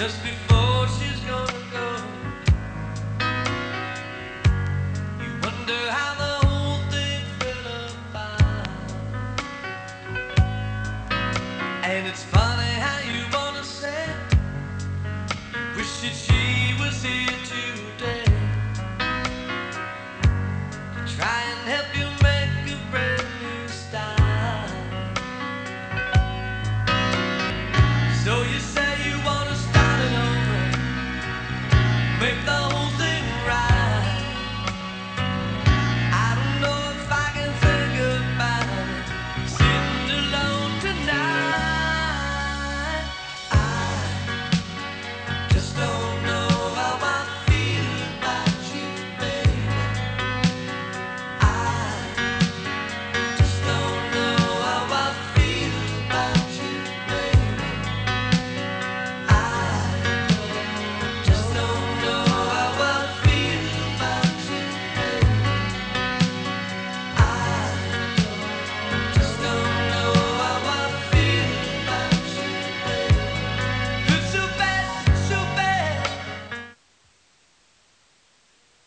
just before she's gonna go. You wonder how the whole thing fell apart. And it's funny how you wanna say you wish that she was here today to try and help you